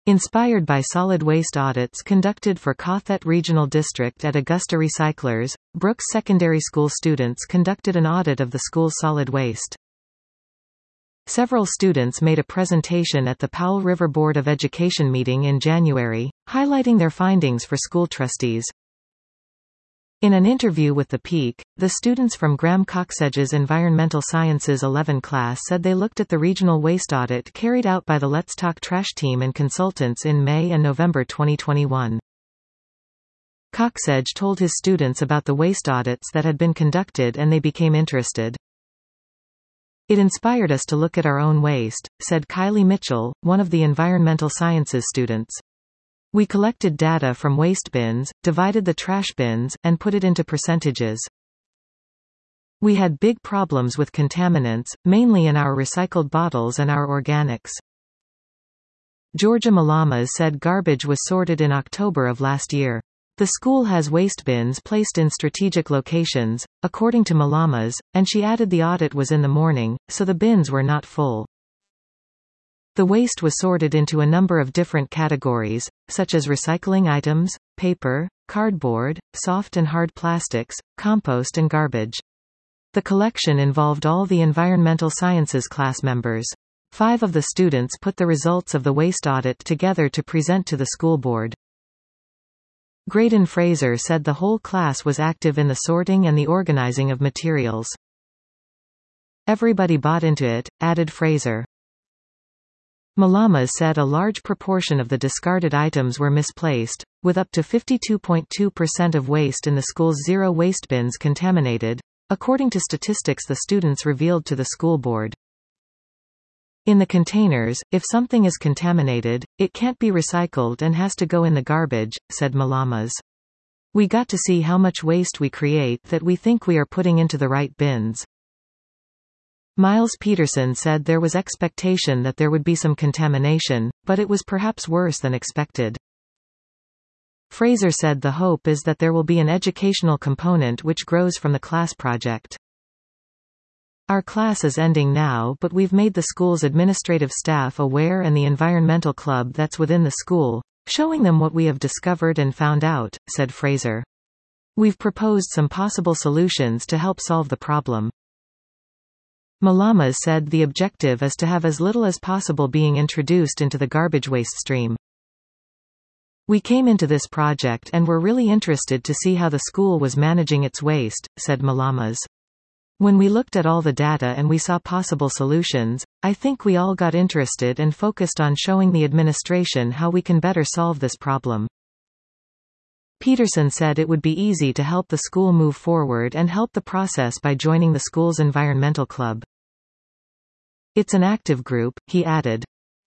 Inspired by solid waste audits conducted for Cothet Regional District at Augusta Recyclers, Brooks Secondary School students conducted an audit of the school's solid waste. Several students made a presentation at the Powell River Board of Education meeting in January, highlighting their findings for school trustees. In an interview with The Peak, the students from Graham Coxedge's Environmental Sciences 11 class said they looked at the regional waste audit carried out by the Let's Talk Trash team and consultants in May and November 2021. Coxedge told his students about the waste audits that had been conducted and they became interested. "It inspired us to look at our own waste," said Kylie Mitchell, one of the environmental sciences students. "We collected data from waste bins, divided the trash bins, and put it into percentages. We had big problems with contaminants, mainly in our recycled bottles and our organics." Georgia Malamas said garbage was sorted in October of last year. The school has waste bins placed in strategic locations, according to Malamas, and she added the audit was in the morning, so the bins were not full. The waste was sorted into a number of different categories, such as recycling items, paper, cardboard, soft and hard plastics, compost and garbage. The collection involved all the environmental sciences class members. 5 of the students put the results of the waste audit together to present to the school board. Graydon Fraser said the whole class was active in the sorting and the organizing of materials. "Everybody bought into it," added Fraser. Malamas said a large proportion of the discarded items were misplaced, with up to 52.2% of waste in the school's zero waste bins contaminated, according to statistics the students revealed to the school board. "In the containers, if something is contaminated, it can't be recycled and has to go in the garbage," said Malamas. "We got to see how much waste we create that we think we are putting into the right bins." Miles Peterson said there was expectation that there would be some contamination, but it was perhaps worse than expected. Fraser said the hope is that there will be an educational component which grows from the class project. "Our class is ending now, but we've made the school's administrative staff aware and the environmental club that's within the school, showing them what we have discovered and found out," said Fraser. "We've proposed some possible solutions to help solve the problem." Malamas said the objective is to have as little as possible being introduced into the garbage waste stream. "We came into this project and were really interested to see how the school was managing its waste," said Malamas. "When we looked at all the data and we saw possible solutions, I think we all got interested and focused on showing the administration how we can better solve this problem." Peterson said it would be easy to help the school move forward and help the process by joining the school's environmental club. "It's an active group," he added.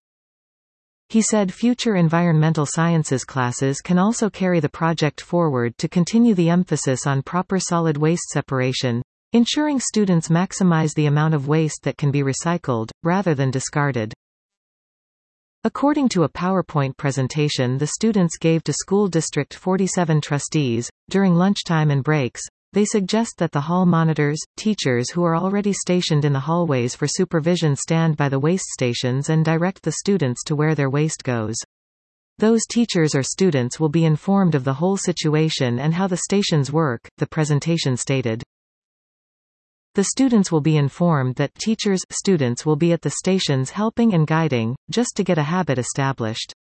He said future environmental sciences classes can also carry the project forward to continue the emphasis on proper solid waste separation, ensuring students maximize the amount of waste that can be recycled, rather than discarded. According to a PowerPoint presentation the students gave to School District 47 trustees, during lunchtime and breaks, they suggest that the hall monitors, teachers who are already stationed in the hallways for supervision stand by the waste stations and direct the students to where their waste goes. Those teachers or students will be informed of the whole situation and how the stations work, the presentation stated. The students will be informed that students will be at the stations helping and guiding, just to get a habit established.